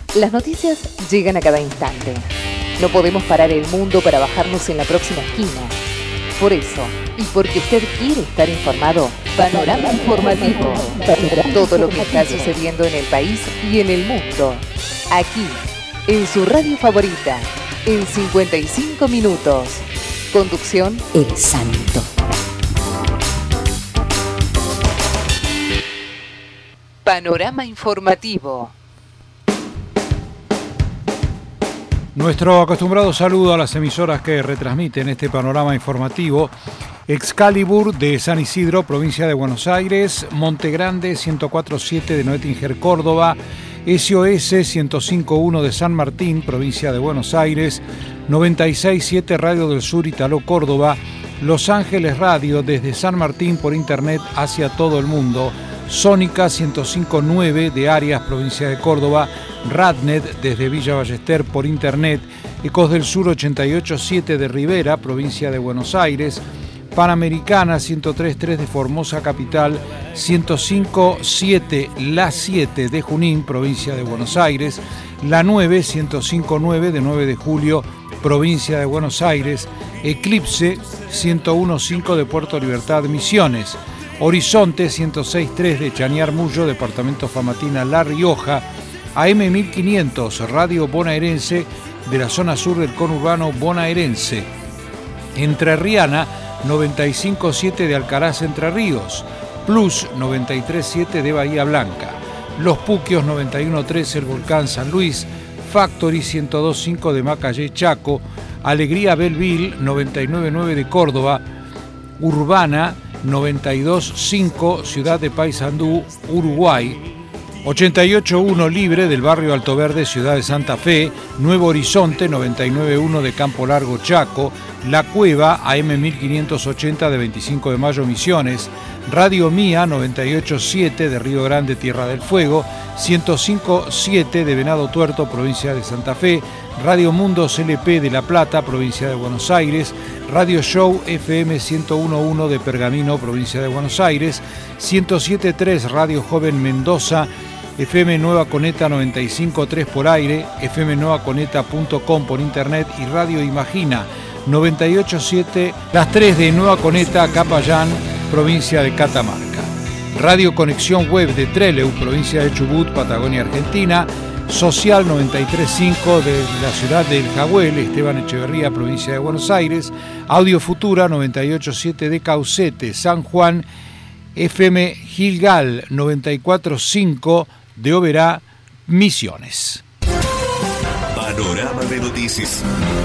Las noticias llegan a cada instante. No podemos parar el mundo para bajarnos en la próxima esquina. Por eso, y porque usted quiere estar informado, Panorama Informativo. Todo lo que está sucediendo en el país y en el mundo. Aquí, en su radio favorita, en 55 minutos. Conducción, El Santo. Panorama Informativo. Nuestro acostumbrado saludo a las emisoras que retransmiten este panorama informativo. Excalibur de San Isidro, provincia de Buenos Aires, Montegrande 104.7 de Noetinger, Córdoba, SOS 105.1 de San Martín, provincia de Buenos Aires, 96.7 Radio del Sur, Italó, Córdoba, Los Ángeles Radio desde San Martín por internet hacia todo el mundo, Sónica 105.9 de Arias, provincia de Córdoba, Radnet desde Villa Ballester por internet, Ecos del Sur 88.7 de Rivera, provincia de Buenos Aires, Panamericana 103.3 de Formosa Capital, 105.7 La 7 de Junín, provincia de Buenos Aires, La 9 105.9 de 9 de Julio, provincia de Buenos Aires, Eclipse 101.5 de Puerto Libertad, Misiones, Horizonte 106.3 de Chañar Mullo, departamento Famatina, La Rioja, AM 1500, Radio bonaerense de la zona sur del conurbano bonaerense, Entrerriana 95.7 de Alcaraz, Entre Ríos, Plus 93.7 de Bahía Blanca, Los Puquios 91.3 El Volcán San Luis, Factory 102.5 de Macayé, Chaco, Alegría Belleville 99.9 de Córdoba, Urbana 92.5 Ciudad de Paysandú, Uruguay, 88.1 Libre del barrio Alto Verde, Ciudad de Santa Fe, Nuevo Horizonte 99.1 de Campo Largo, Chaco, La Cueva AM 1580 de 25 de Mayo, Misiones, Radio Mía 98.7 de Río Grande, Tierra del Fuego, 105.7 de Venado Tuerto, provincia de Santa Fe, Radio Mundo CLP de La Plata, provincia de Buenos Aires, Radio Show FM 101.1 de Pergamino, provincia de Buenos Aires, 107.3 Radio Joven Mendoza, FM Nueva Coneta 95.3 por aire, fmnuevaconeta.com por internet y Radio Imagina 98.7, las 3 de Nueva Coneta, Capayán, provincia de Catamarca. Radio Conexión Web de Trelew, provincia de Chubut, Patagonia, Argentina. Social 93.5 de la ciudad de El Jagüel, Esteban Echeverría, provincia de Buenos Aires. Audio Futura 98.7 de Caucete, San Juan. FM Gilgal 94.5 de Oberá, Misiones. Panorama de noticias.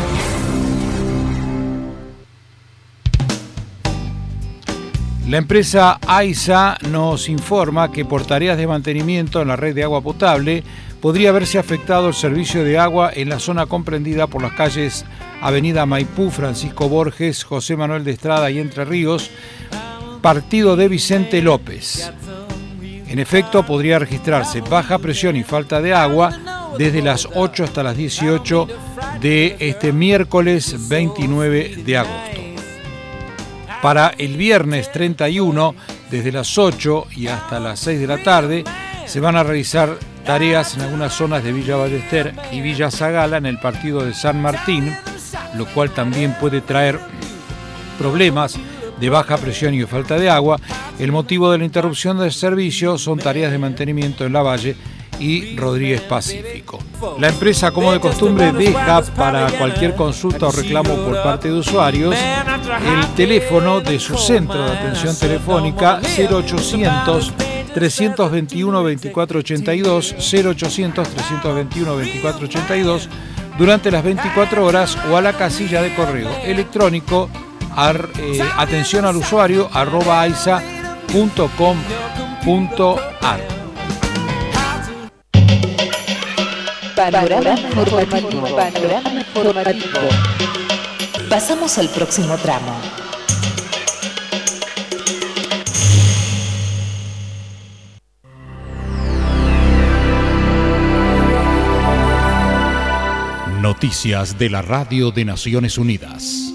La empresa AISA nos informa que por tareas de mantenimiento en la red de agua potable podría haberse afectado el servicio de agua en la zona comprendida por las calles Avenida Maipú, Francisco Borges, José Manuel de Estrada y Entre Ríos, partido de Vicente López. En efecto, podría registrarse baja presión y falta de agua desde las 8 hasta las 18 de este miércoles 29 de agosto. Para el viernes 31, desde las 8 y hasta las 6 de la tarde, se van a realizar tareas en algunas zonas de Villa Ballester y Villa Zagala en el partido de San Martín, lo cual también puede traer problemas de baja presión y de falta de agua. El motivo de la interrupción del servicio son tareas de mantenimiento en Lavalle y Rodríguez Pacífico. La empresa, como de costumbre, deja para cualquier consulta o reclamo por parte de usuarios el teléfono de su centro de atención telefónica 0800 321 2482, 0800 321 2482 durante las 24 horas o a la casilla de correo electrónico atención al usuario @aisa.com.ar. Panorama informativo. Panorama informativo. Pasamos al próximo tramo. Noticias de la Radio de Naciones Unidas.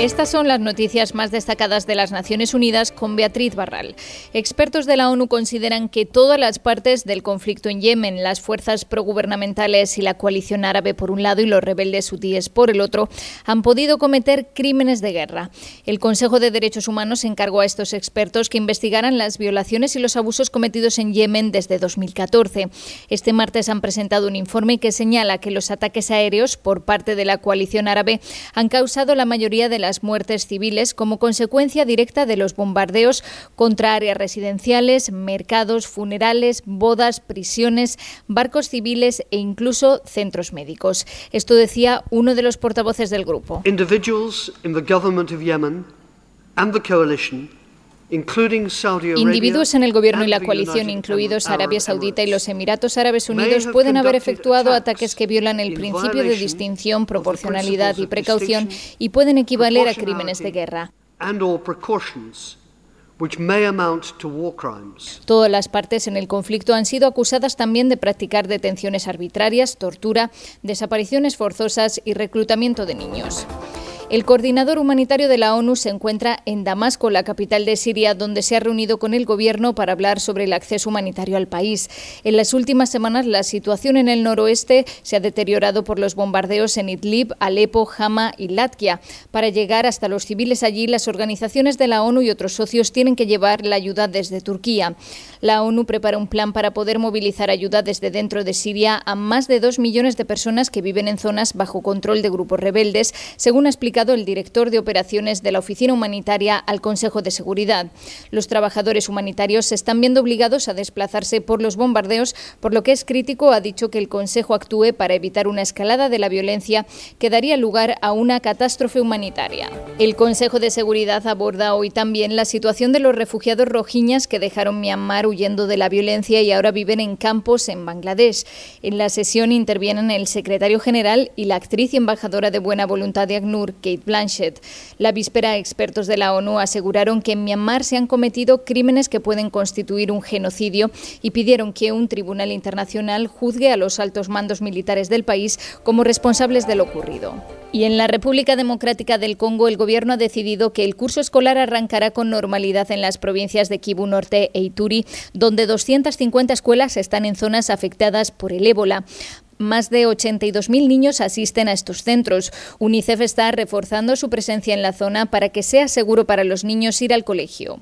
Estas son las noticias más destacadas de las Naciones Unidas con Beatriz Barral. Expertos de la ONU consideran que todas las partes del conflicto en Yemen, las fuerzas progubernamentales y la coalición árabe por un lado y los rebeldes hutíes por el otro, han podido cometer crímenes de guerra. El Consejo de Derechos Humanos encargó a estos expertos que investigaran las violaciones y los abusos cometidos en Yemen desde 2014. Este martes han presentado un informe que señala que los ataques aéreos por parte de la coalición árabe han causado la mayoría de las muertes civiles como consecuencia directa de los bombardeos contra áreas residenciales, mercados, funerales, bodas, prisiones, barcos civiles e incluso centros médicos. Esto decía uno de los portavoces del grupo. Individuals in the government of Yemen and the coalition, individuos en el gobierno y la coalición, incluidos Arabia Saudita y los Emiratos Árabes Unidos, pueden haber efectuado ataques que violan el principio de distinción, proporcionalidad y precaución y pueden equivaler a crímenes de guerra. Todas las partes en el conflicto han sido acusadas también de practicar detenciones arbitrarias, tortura, desapariciones forzosas y reclutamiento de niños. El coordinador humanitario de la ONU se encuentra en Damasco, la capital de Siria, donde se ha reunido con el gobierno para hablar sobre el acceso humanitario al país. En las últimas semanas, la situación en el noroeste se ha deteriorado por los bombardeos en Idlib, Alepo, Hama y Latvia. Para llegar hasta los civiles allí, las organizaciones de la ONU y otros socios tienen que llevar la ayuda desde Turquía. La ONU prepara un plan para poder movilizar ayuda desde dentro de Siria a más de 2 millones de personas que viven en zonas bajo control de grupos rebeldes, según ha explicado el director de operaciones de la Oficina Humanitaria al Consejo de Seguridad. Los trabajadores humanitarios se están viendo obligados a desplazarse por los bombardeos, por lo que es crítico, ha dicho, que el Consejo actúe para evitar una escalada de la violencia que daría lugar a una catástrofe humanitaria. El Consejo de Seguridad aborda hoy también la situación de los refugiados rohinyas que dejaron Myanmar huyendo de la violencia y ahora viven en campos en Bangladesh. En la sesión intervienen el secretario general y la actriz y embajadora de buena voluntad de ACNUR, Cate Blanchett. La víspera, expertos de la ONU aseguraron que en Myanmar se han cometido crímenes que pueden constituir un genocidio y pidieron que un tribunal internacional juzgue a los altos mandos militares del país como responsables de lo ocurrido. Y en la República Democrática del Congo, el gobierno ha decidido que el curso escolar arrancará con normalidad en las provincias de Kivu Norte e Ituri, donde 250 escuelas están en zonas afectadas por el ébola. Más de 82.000 niños asisten a estos centros. UNICEF está reforzando su presencia en la zona para que sea seguro para los niños ir al colegio.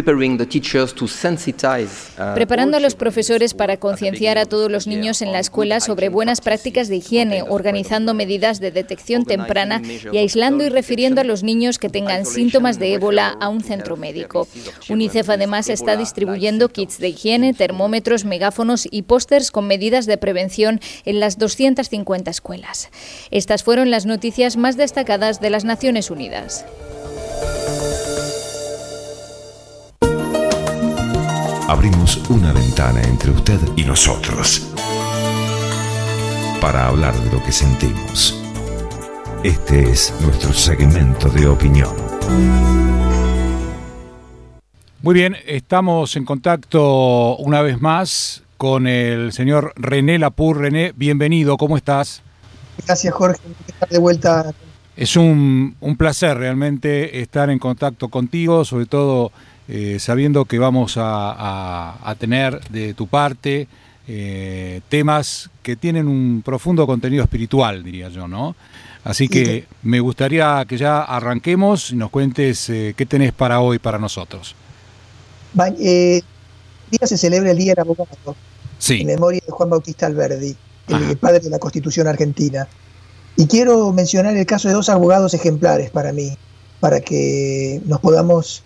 Preparando a los profesores para concienciar a todos los niños en la escuela sobre buenas prácticas de higiene, organizando medidas de detección temprana y aislando y refiriendo a los niños que tengan síntomas de ébola a un centro médico. UNICEF además está distribuyendo kits de higiene, termómetros, megáfonos y pósters con medidas de prevención en las 250 escuelas. Estas fueron las noticias más destacadas de las Naciones Unidas. Abrimos una ventana entre usted y nosotros para hablar de lo que sentimos. Este es nuestro segmento de opinión. Muy bien, estamos en contacto una vez más con el señor René Lapur. René, bienvenido, ¿cómo estás? Gracias, Jorge, por estar de vuelta. Es un placer realmente estar en contacto contigo, sobre todo sabiendo que vamos a tener de tu parte temas que tienen un profundo contenido espiritual, diría yo, ¿no? Así que me gustaría que ya arranquemos y nos cuentes qué tenés para hoy para nosotros. Día se celebra el Día del Abogado, sí, en memoria de Juan Bautista Alberdi, el padre de la Constitución argentina. Y quiero mencionar el caso de 2 abogados ejemplares para mí, para que nos podamos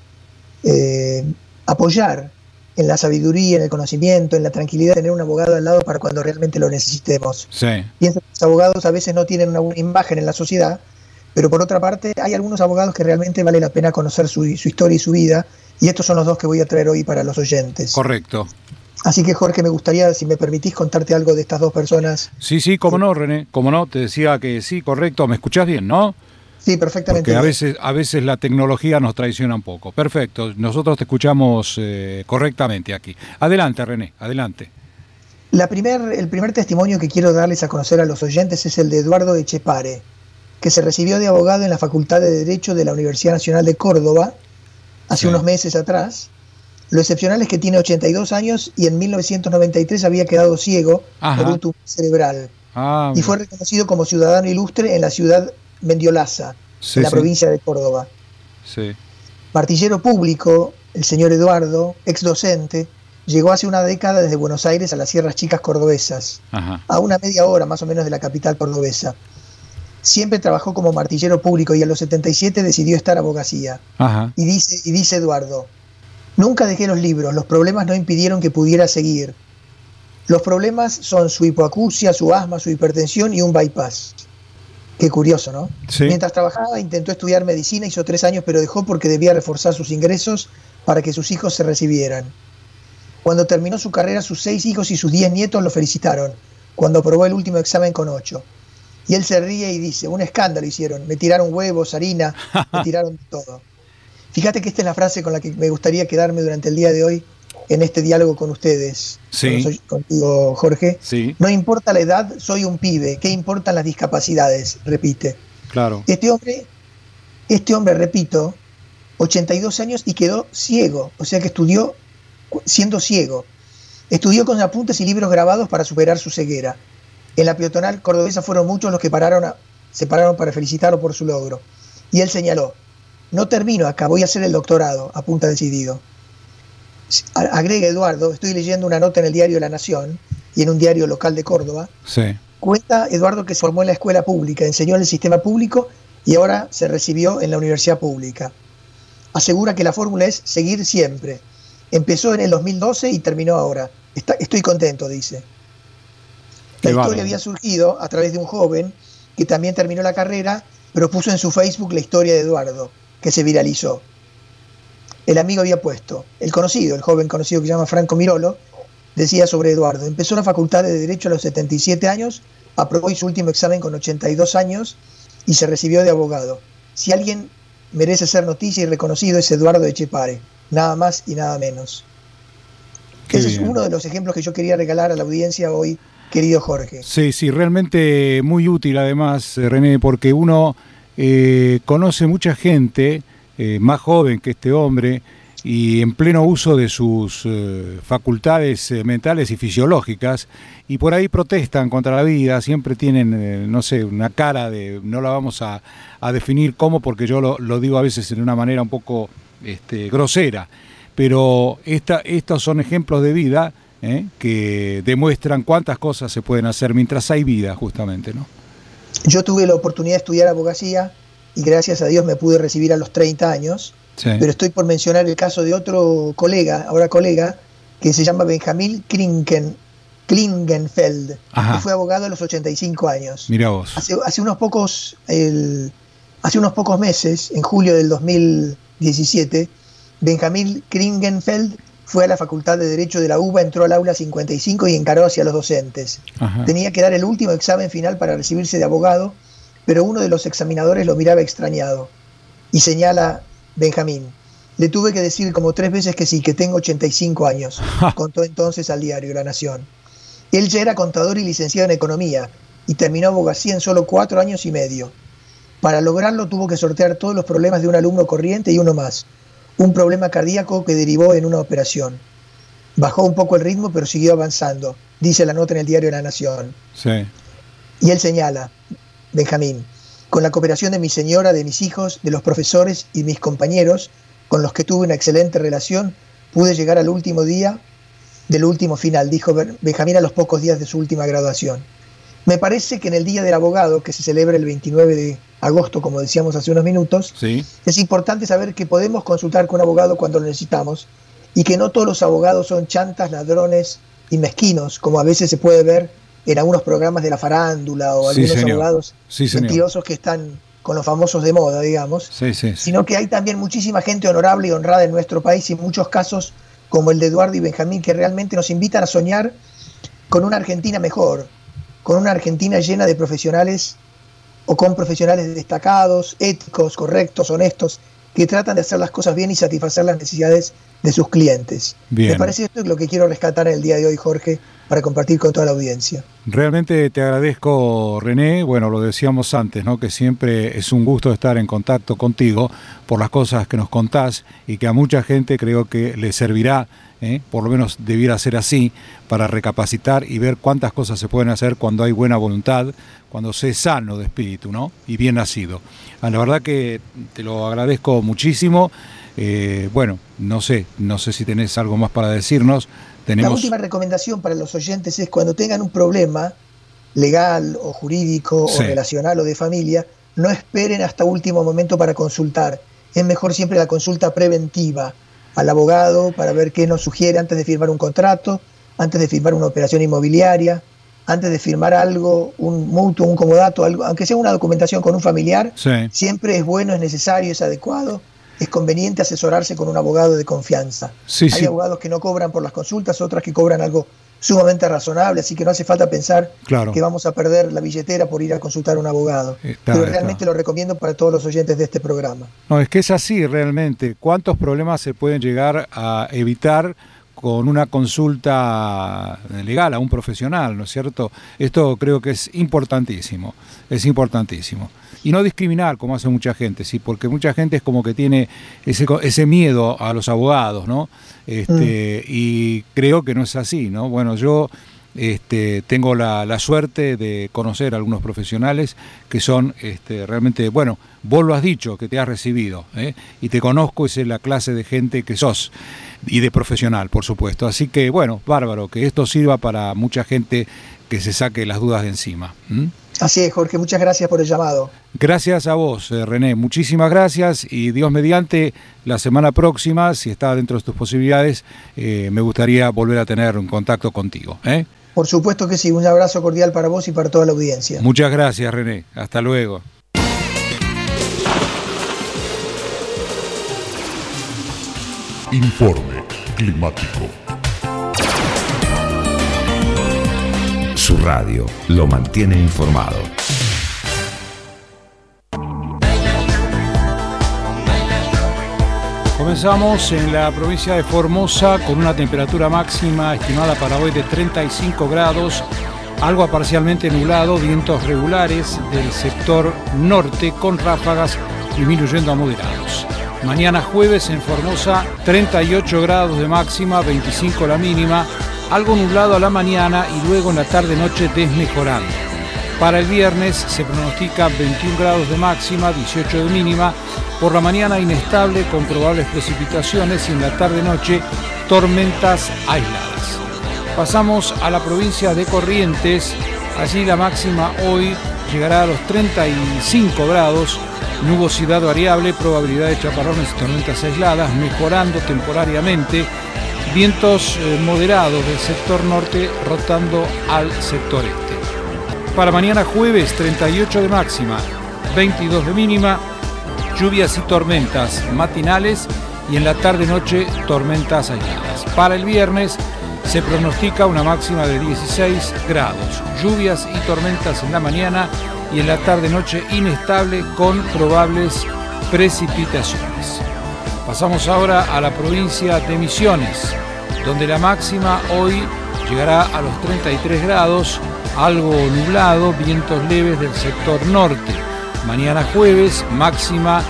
apoyar en la sabiduría, en el conocimiento, en la tranquilidad, tener un abogado al lado para cuando realmente lo necesitemos. Sí. Pienso que los abogados a veces no tienen una buena imagen en la sociedad, pero por otra parte hay algunos abogados que realmente vale la pena conocer su historia y su vida, y estos son los 2 que voy a traer hoy para los oyentes. Correcto. Así que, Jorge, me gustaría, si me permitís, contarte algo de estas 2 personas. Sí, cómo no, René, cómo no, te decía que sí, correcto, ¿me escuchás bien, no? Sí, perfectamente. Porque a veces la tecnología nos traiciona un poco. Perfecto, nosotros te escuchamos correctamente aquí. Adelante, René, adelante. El primer testimonio que quiero darles a conocer a los oyentes es el de Eduardo Echepare. que se recibió de abogado en la Facultad de Derecho de la Universidad Nacional de Córdoba hace unos meses atrás. Lo excepcional es que tiene 82 años y en 1993 había quedado ciego por un tumor cerebral. Y fue reconocido como ciudadano ilustre en la ciudad Mendiolaza, en la provincia de Córdoba. Sí. Martillero público, el señor Eduardo, ex docente, llegó hace una década desde Buenos Aires a las Sierras Chicas cordobesas, a una media hora más o menos de la capital cordobesa. Siempre trabajó como martillero público y a los 77 decidió estar abogacía. Y dice Eduardo: nunca dejé los libros, los problemas no impidieron que pudiera seguir. Los problemas son su hipoacusia, su asma, su hipertensión y un bypass. Qué curioso, ¿no? Sí. Mientras trabajaba intentó estudiar medicina, hizo 3 años, pero dejó porque debía reforzar sus ingresos para que sus hijos se recibieran. Cuando terminó su carrera, sus 6 hijos y sus 10 nietos lo felicitaron, cuando aprobó el último examen con 8. Y él se ríe y dice: un escándalo hicieron, me tiraron huevos, harina, me tiraron todo. Fíjate que esta es la frase con la que me gustaría quedarme durante el día de hoy en este diálogo con ustedes. Sí. Contigo, Jorge. Sí. No importa la edad, soy un pibe. ¿Qué importan las discapacidades? Repite. Claro. Este hombre, repito, 82 años y quedó ciego. O sea que estudió siendo ciego. Estudió con apuntes y libros grabados para superar su ceguera. En la peatonal cordobesa fueron muchos los que se pararon para felicitarlo por su logro. Y él señaló: no termino acá, voy a hacer el doctorado, apunta decidido. Agrega Eduardo: estoy leyendo una nota en el diario La Nación y en un diario local de Córdoba. Sí. Cuenta Eduardo que se formó en la escuela pública, enseñó en el sistema público y ahora se recibió en la universidad pública. Asegura que la fórmula es seguir siempre. Empezó en el 2012 y terminó ahora. Estoy contento, dice. La historia había surgido a través de un joven que también terminó la carrera, pero puso en su Facebook la historia de Eduardo, que se viralizó. El amigo había puesto, el joven conocido que se llama Franco Mirolo, decía sobre Eduardo: empezó la facultad de Derecho a los 77 años, aprobó su último examen con 82 años y se recibió de abogado. Si alguien merece ser noticia y reconocido es Eduardo Etxepare, nada más y nada menos. Ese es uno de los ejemplos que yo quería regalar a la audiencia hoy, querido Jorge. Sí, realmente muy útil además, René, porque uno conoce mucha gente más joven que este hombre y en pleno uso de sus facultades mentales y fisiológicas, y por ahí protestan contra la vida, siempre tienen, no sé, una cara de, no la vamos a definir cómo, porque yo lo digo a veces de una manera un poco grosera, pero estos son ejemplos de vida que demuestran cuántas cosas se pueden hacer mientras hay vida, justamente, ¿no? Yo tuve la oportunidad de estudiar abogacía y gracias a Dios me pude recibir a los 30 años, sí. Pero estoy por mencionar el caso de otro colega, que se llama Benjamín Klingenfeld, que fue abogado a los 85 años. Mirá vos. Hace unos pocos meses, en julio del 2017, Benjamín Klingenfeld fue a la Facultad de Derecho de la UBA, entró al aula 55 y encaró hacia los docentes. Tenía que dar el último examen final para recibirse de abogado, pero uno de los examinadores lo miraba extrañado. Y señala Benjamín: le tuve que decir como 3 veces que sí, que tengo 85 años, contó entonces al diario La Nación. Él ya era contador y licenciado en economía, y terminó abogacía en solo 4 años y medio. Para lograrlo tuvo que sortear todos los problemas de un alumno corriente y uno más. Un problema cardíaco que derivó en una operación. Bajó un poco el ritmo, pero siguió avanzando, dice la nota en el diario La Nación. Sí. Y él señala, Benjamín: con la cooperación de mi señora, de mis hijos, de los profesores y mis compañeros, con los que tuve una excelente relación, pude llegar al último día del último final, dijo Benjamín a los pocos días de su última graduación. Me parece que en el Día del Abogado, que se celebra el 29 de agosto, como decíamos hace unos minutos, sí, es importante saber que podemos consultar con un abogado cuando lo necesitamos y que no todos los abogados son chantas, ladrones y mezquinos, como a veces se puede ver en algunos programas de la farándula o algunos abogados mentirosos que están con los famosos de moda, digamos, sino que hay también muchísima gente honorable y honrada en nuestro país y muchos casos como el de Eduardo y Benjamín que realmente nos invitan a soñar con una Argentina mejor, con una Argentina llena de profesionales o con profesionales destacados, éticos, correctos, honestos, que tratan de hacer las cosas bien y satisfacer las necesidades de sus clientes. Bien. Me parece esto es lo que quiero rescatar en el día de hoy, Jorge, para compartir con toda la audiencia. Realmente te agradezco, René. Bueno, lo decíamos antes, ¿no? Que siempre es un gusto estar en contacto contigo por las cosas que nos contás y que a mucha gente creo que le servirá, por lo menos debiera ser así, para recapacitar y ver cuántas cosas se pueden hacer cuando hay buena voluntad, cuando se es sano de espíritu, ¿no? Y bien nacido. La verdad que te lo agradezco muchísimo. Bueno, no sé si tenés algo más para decirnos. La última recomendación para los oyentes es cuando tengan un problema legal o jurídico o relacional o de familia, no esperen hasta último momento para consultar. Es mejor siempre la consulta preventiva al abogado para ver qué nos sugiere antes de firmar un contrato, antes de firmar una operación inmobiliaria, antes de firmar algo, un mutuo, un comodato, algo, aunque sea una documentación con un familiar, siempre es bueno, es necesario, es adecuado. Es conveniente asesorarse con un abogado de confianza. Hay abogados que no cobran por las consultas, otras que cobran algo sumamente razonable, así que no hace falta pensar que vamos a perder la billetera por ir a consultar a un abogado. Pero realmente lo recomiendo para todos los oyentes de este programa. No, es que es así realmente. ¿Cuántos problemas se pueden llegar a evitar con una consulta legal a un profesional, ¿no es cierto? Esto creo que es importantísimo, Y no discriminar como hace mucha gente, ¿sí? Porque mucha gente es como que tiene ese miedo a los abogados, ¿no? Y creo que no es así, ¿no? Bueno, yo tengo la suerte de conocer a algunos profesionales que son realmente, bueno, vos lo has dicho, que te has recibido, y te conozco, esa es la clase de gente que sos, y de profesional, por supuesto. Así que, bueno, bárbaro, que esto sirva para mucha gente que se saque las dudas de encima. Así es, Jorge, muchas gracias por el llamado. Gracias a vos, René, muchísimas gracias, y Dios mediante, la semana próxima, si está dentro de tus posibilidades, me gustaría volver a tener un contacto contigo. Por supuesto que sí, un abrazo cordial para vos y para toda la audiencia. Muchas gracias, René, hasta luego. Informe climático. Su radio lo mantiene informado. Comenzamos en la provincia de Formosa con una temperatura máxima estimada para hoy de 35 grados, algo parcialmente nublado, vientos regulares del sector norte con ráfagas disminuyendo a moderados. Mañana jueves en Formosa 38 grados de máxima, 25 la mínima, algo nublado a la mañana y luego en la tarde-noche desmejorando. Para el viernes se pronostica 21 grados de máxima, 18 de mínima, por la mañana inestable con probables precipitaciones y en la tarde-noche tormentas aisladas. Pasamos a la provincia de Corrientes, allí la máxima hoy llegará a los 35 grados, nubosidad variable, probabilidad de chaparrones y tormentas aisladas, mejorando temporariamente, vientos moderados del sector norte rotando al sector este. Para mañana jueves 38 de máxima, 22 de mínima, lluvias y tormentas matinales y en la tarde-noche tormentas aisladas. Para el viernes se pronostica una máxima de 16 grados, lluvias y tormentas en la mañana y en la tarde-noche inestable con probables precipitaciones. Pasamos ahora a la provincia de Misiones, donde la máxima hoy llegará a los 33 grados, algo nublado, vientos leves del sector norte. Mañana jueves, máxima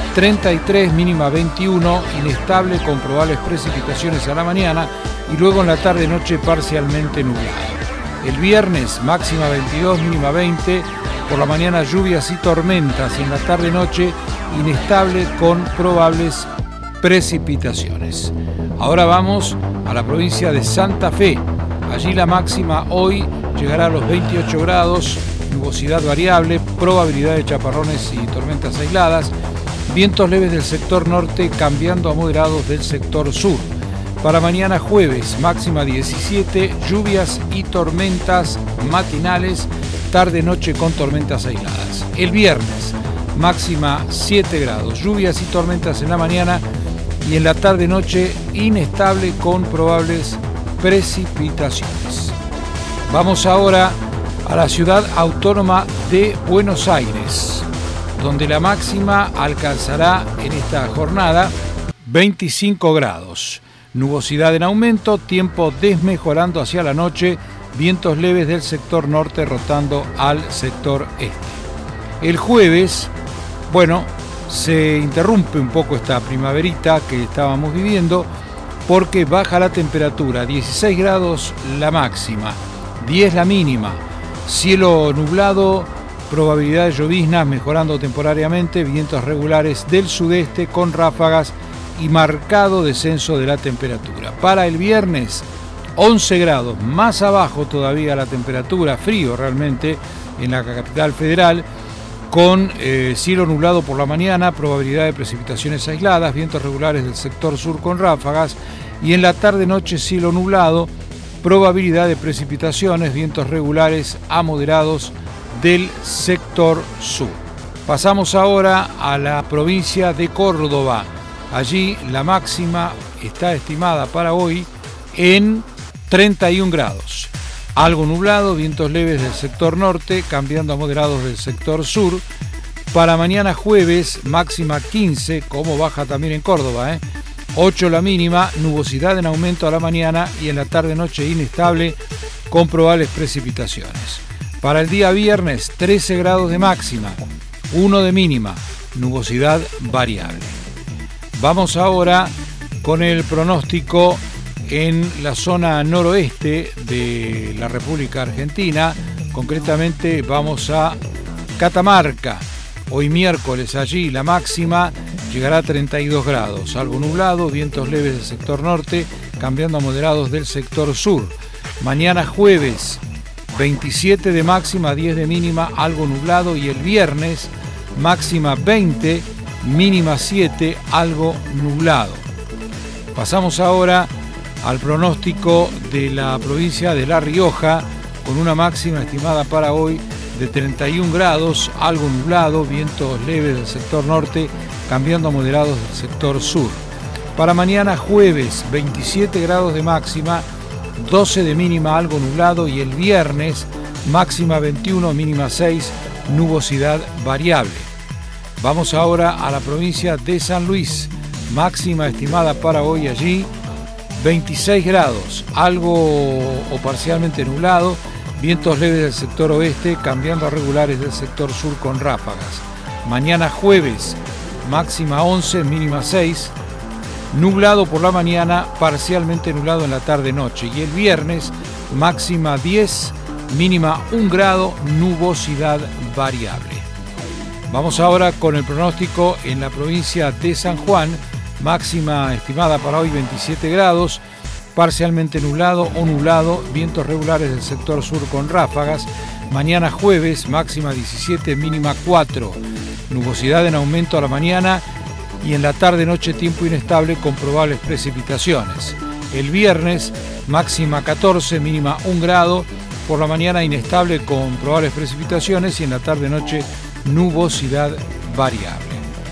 33, mínima 21, inestable con probables precipitaciones a la mañana y luego en la tarde-noche parcialmente nublado. El viernes, máxima 22, mínima 20, por la mañana lluvias y tormentas, en la tarde-noche inestable con probables precipitaciones. Ahora vamos a la provincia de Santa Fe. Allí la máxima hoy llegará a los 28 grados, nubosidad variable, probabilidad de chaparrones y tormentas aisladas, vientos leves del sector norte cambiando a moderados del sector sur. Para mañana jueves, máxima 17, lluvias y tormentas matinales, tarde-noche con tormentas aisladas. El viernes, máxima 7 grados, lluvias y tormentas en la mañana y en la tarde-noche inestable con probables precipitaciones. Vamos ahora a la ciudad autónoma de Buenos Aires, donde la máxima alcanzará en esta jornada 25 grados, nubosidad en aumento, tiempo desmejorando hacia la noche, vientos leves del sector norte rotando al sector este. El jueves, bueno, se interrumpe un poco esta primaverita que estábamos viviendo porque baja la temperatura, 16 grados la máxima, 10 la mínima, cielo nublado, probabilidad de lloviznas mejorando temporariamente, vientos regulares del sudeste con ráfagas y marcado descenso de la temperatura. Para el viernes, 11 grados, más abajo todavía la temperatura, frío realmente en la capital federal, con cielo nublado por la mañana, probabilidad de precipitaciones aisladas, vientos regulares del sector sur con ráfagas, y en la tarde-noche cielo nublado, probabilidad de precipitaciones, vientos regulares a moderados del sector sur. Pasamos ahora a la provincia de Córdoba. Allí la máxima está estimada para hoy en 31 grados. Algo nublado, vientos leves del sector norte, cambiando a moderados del sector sur. Para mañana jueves, máxima 15, como baja también en Córdoba, 8 la mínima, nubosidad en aumento a la mañana y en la tarde-noche inestable con probables precipitaciones. Para el día viernes, 13 grados de máxima, 1 de mínima, nubosidad variable. Vamos ahora con el pronóstico en la zona noroeste de la República Argentina. Concretamente vamos a Catamarca. Hoy miércoles allí la máxima llegará a 32 grados. Algo nublado, vientos leves del sector norte, cambiando a moderados del sector sur. Mañana jueves, 27 de máxima, 10 de mínima, algo nublado. Y el viernes, máxima 20, mínima 7, algo nublado. Pasamos ahora al pronóstico de la provincia de La Rioja, con una máxima estimada para hoy de 31 grados, algo nublado, vientos leves del sector norte, cambiando a moderados del sector sur. Para mañana jueves, 27 grados de máxima, 12 de mínima, algo nublado, y el viernes, máxima 21, mínima 6, nubosidad variable. Vamos ahora a la provincia de San Luis, máxima estimada para hoy allí, 26 grados, algo o parcialmente nublado, vientos leves del sector oeste, cambiando a regulares del sector sur con ráfagas. Mañana jueves, máxima 11, mínima 6, nublado por la mañana, parcialmente nublado en la tarde-noche. Y el viernes, máxima 10, mínima 1 grado, nubosidad variable. Vamos ahora con el pronóstico en la provincia de San Juan. Máxima estimada para hoy 27 grados, parcialmente nublado o nublado, vientos regulares del sector sur con ráfagas. Mañana jueves, máxima 17, mínima 4, nubosidad en aumento a la mañana y en la tarde-noche tiempo inestable con probables precipitaciones. El viernes, máxima 14, mínima 1 grado, por la mañana inestable con probables precipitaciones y en la tarde-noche nubosidad variable.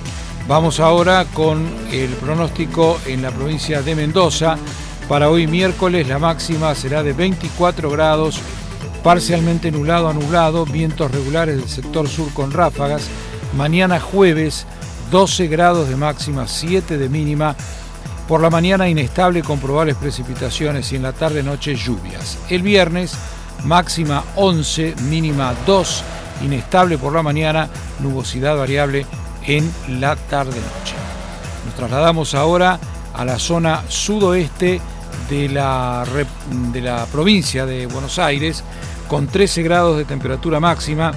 Vamos ahora con el pronóstico en la provincia de Mendoza. Para hoy miércoles la máxima será de 24 grados, parcialmente nublado a nublado, vientos regulares del sector sur con ráfagas. Mañana jueves, 12 grados de máxima, 7 de mínima. Por la mañana inestable con probables precipitaciones y en la tarde-noche lluvias. El viernes, máxima 11, mínima 2, inestable por la mañana, nubosidad variable en la tarde-noche. Nos trasladamos ahora a la zona sudoeste de la provincia de Buenos Aires, con 13 grados de temperatura máxima,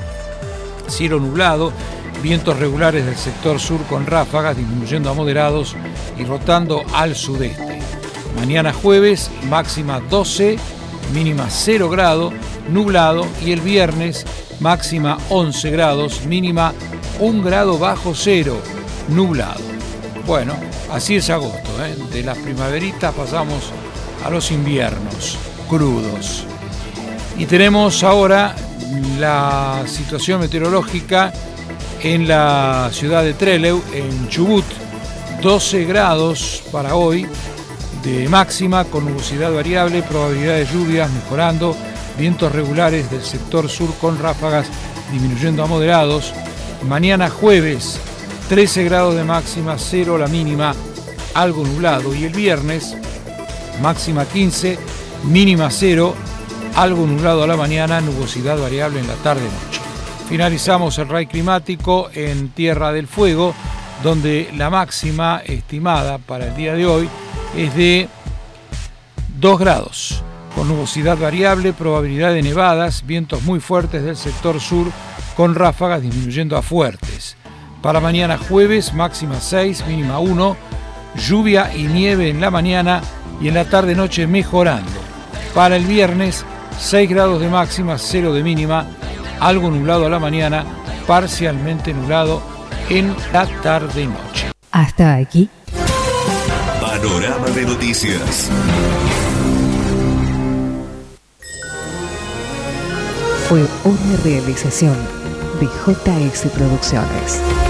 cielo nublado, vientos regulares del sector sur con ráfagas disminuyendo a moderados y rotando al sudeste. Mañana jueves, máxima 12, mínima 0 grado, nublado, y el viernes, máxima 11 grados, mínima 1 grado bajo cero, nublado. Bueno, así es agosto, De las primaveritas pasamos a los inviernos crudos. Y tenemos ahora la situación meteorológica en la ciudad de Trelew, en Chubut, 12 grados para hoy de máxima con nubosidad variable, probabilidad de lluvias mejorando, vientos regulares del sector sur con ráfagas disminuyendo a moderados. Mañana jueves, 13 grados de máxima, 0 la mínima, algo nublado. Y el viernes, máxima 15, mínima 0, algo nublado a la mañana, nubosidad variable en la tarde-noche. Finalizamos el RAI climático en Tierra del Fuego, donde la máxima estimada para el día de hoy es de 2 grados, con nubosidad variable, probabilidad de nevadas, vientos muy fuertes del sector sur, con ráfagas disminuyendo a fuertes. Para mañana jueves, máxima 6, mínima 1, lluvia y nieve en la mañana y en la tarde-noche mejorando. Para el viernes, 6 grados de máxima, 0 de mínima, algo nublado a la mañana, parcialmente nublado en la tarde-noche. Hasta aquí. Panorama de noticias. Fue una realización de JS Producciones.